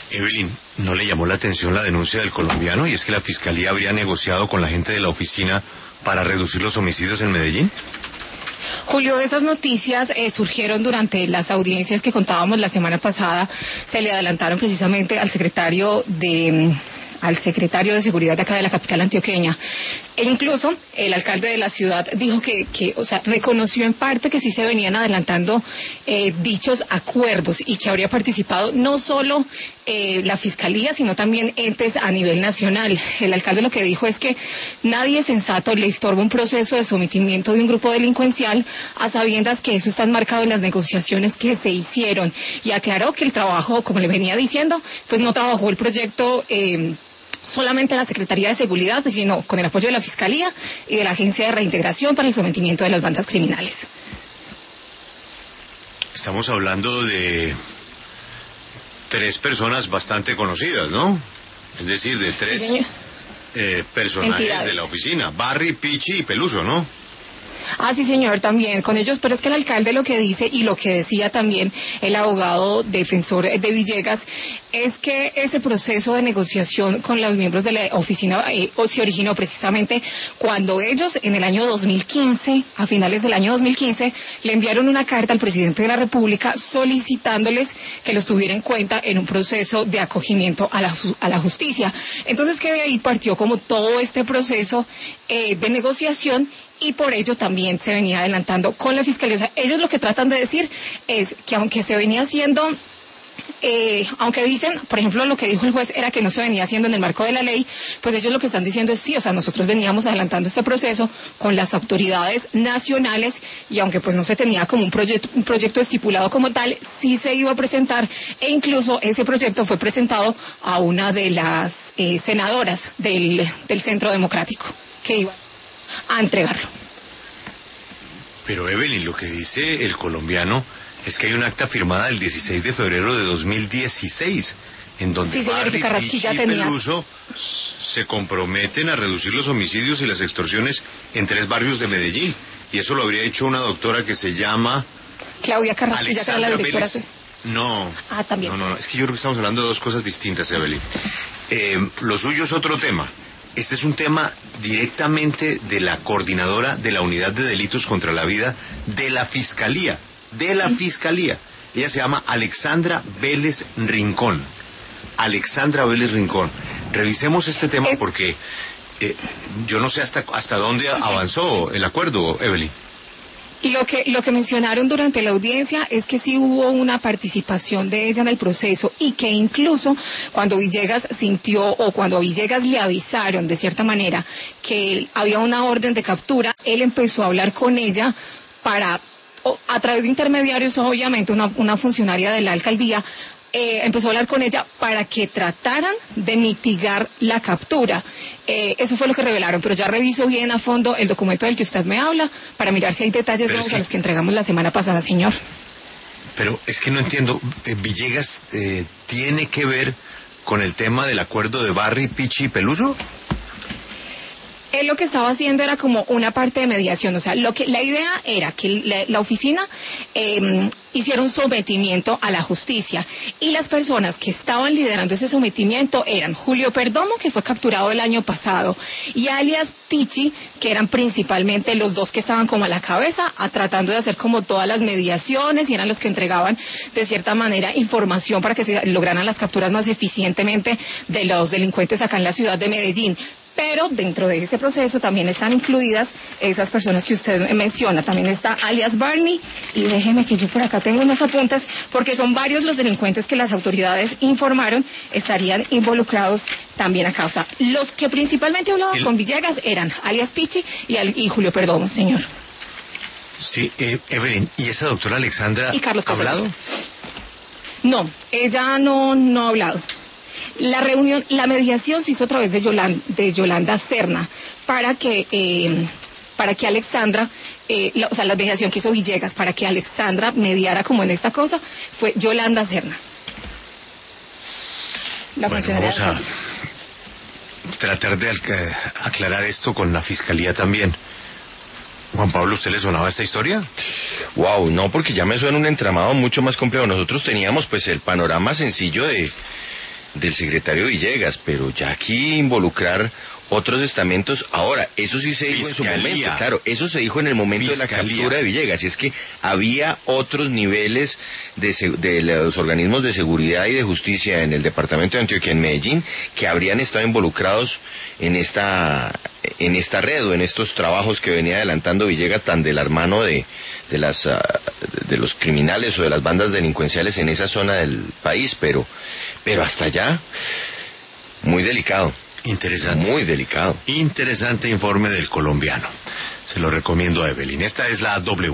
Evelyn, ¿no le llamó la atención la denuncia del colombiano? Y es que la fiscalía habría negociado con la gente de la oficina para reducir los homicidios en Medellín. Julio, esas noticias surgieron durante las audiencias que contábamos la semana pasada. Se le adelantaron precisamente al secretario de Seguridad de acá de la capital antioqueña. E incluso el alcalde de la ciudad dijo que reconoció en parte que sí se venían adelantando dichos acuerdos y que habría participado no solo la fiscalía, sino también entes a nivel nacional. El alcalde lo que dijo es que nadie sensato le estorba un proceso de sometimiento de un grupo delincuencial a sabiendas que eso está enmarcado en las negociaciones que se hicieron. Y aclaró que el trabajo, como le venía diciendo, pues no trabajó el proyecto solamente la Secretaría de Seguridad, sino con el apoyo de la Fiscalía y de la Agencia de Reintegración para el sometimiento de las bandas criminales. Estamos hablando de 3 personas bastante conocidas, ¿no? Es decir, de 3 personajes entidades de la oficina, Barry, Pichi y Peluso, ¿no? Ah, sí, señor, también con ellos, pero es que el alcalde lo que dice y lo que decía también el abogado defensor de Villegas es que ese proceso de negociación con los miembros de la oficina se originó precisamente cuando ellos en el año 2015, a finales del año 2015, le enviaron una carta al presidente de la República solicitándoles que los tuviera en cuenta en un proceso de acogimiento a la justicia. Entonces que de ahí partió como todo este proceso de negociación. Y por ello también se venía adelantando con la Fiscalía. O sea, ellos lo que tratan de decir es que aunque se venía haciendo, aunque dicen, por ejemplo, lo que dijo el juez era que no se venía haciendo en el marco de la ley, pues ellos lo que están diciendo es sí, o sea, nosotros veníamos adelantando este proceso con las autoridades nacionales y aunque pues no se tenía como un proyecto estipulado como tal, sí se iba a presentar e incluso ese proyecto fue presentado a una de las senadoras del Centro Democrático que iba a entregarlo. Pero Evelyn, lo que dice el colombiano es que hay un acta firmada el 16 de febrero de 2016 en donde sí, Barry, Pichi y Peluso se comprometen a reducir los homicidios y las extorsiones en 3 barrios de Medellín, y eso lo habría hecho una doctora que se llama Claudia Carrasquilla, que era la directora. No, también. No, es que yo creo que estamos hablando de 2 cosas distintas, Evelyn. Lo suyo es otro tema. Este es un tema directamente de la coordinadora de la Unidad de Delitos contra la Vida de la Fiscalía. Ella se llama Alexandra Vélez Rincón. Revisemos este tema porque yo no sé hasta dónde avanzó el acuerdo, Evelyn. Lo que mencionaron durante la audiencia es que sí hubo una participación de ella en el proceso y que incluso cuando Villegas sintió o cuando a Villegas le avisaron de cierta manera que había una orden de captura, él empezó a hablar con ella para, a través de intermediarios, obviamente una funcionaria de la alcaldía, empezó a hablar con ella para que trataran de mitigar la captura. Eso fue lo que revelaron, pero ya reviso bien a fondo el documento del que usted me habla para mirar si hay detalles nuevos a los que entregamos la semana pasada, señor. Pero es que no entiendo, ¿Villegas tiene que ver con el tema del acuerdo de Barry, Pichi y Peluso? Él lo que estaba haciendo era como una parte de mediación, o sea, la idea era que la oficina hiciera un sometimiento a la justicia y las personas que estaban liderando ese sometimiento eran Julio Perdomo, que fue capturado el año pasado, y alias Pichi, que eran principalmente los 2 que estaban como a la cabeza, tratando de hacer como todas las mediaciones y eran los que entregaban de cierta manera información para que se lograran las capturas más eficientemente de los delincuentes acá en la ciudad de Medellín. Pero dentro de ese proceso también están incluidas esas personas que usted menciona. También está alias Barney, y déjeme que yo por acá tengo unos apuntes, porque son varios los delincuentes que las autoridades informaron estarían involucrados también acá. O sea, los que principalmente hablaban con Villegas eran alias Pichi y Julio Perdomo, señor. Sí, Evelyn, ¿y esa doctora Alexandra ha hablado? No, ella no ha hablado. La mediación se hizo a través de Yolanda Serna para que Alexandra, la mediación que hizo Villegas para que Alexandra mediara como en esta cosa fue Yolanda Serna. Bueno, vamos a tratar de aclarar esto con la Fiscalía también. Juan Pablo, ¿usted le sonaba esta historia? Wow, no, porque ya me suena un entramado mucho más complejo. Nosotros teníamos pues el panorama sencillo del secretario Villegas, pero ya aquí involucrar otros estamentos. Ahora, eso sí se dijo Fiscalía. en su momento, claro, eso se dijo en el momento Fiscalía. de la captura de Villegas, y es que había otros niveles de los organismos de seguridad y de justicia en el departamento de Antioquia, en Medellín, que habrían estado involucrados en esta red o en estos trabajos que venía adelantando Villegas, tan de la mano de los criminales o de las bandas delincuenciales en esa zona del país, pero hasta allá, muy delicado. Interesante. Muy delicado. Interesante informe del colombiano. Se lo recomiendo a Evelyn. Esta es la W.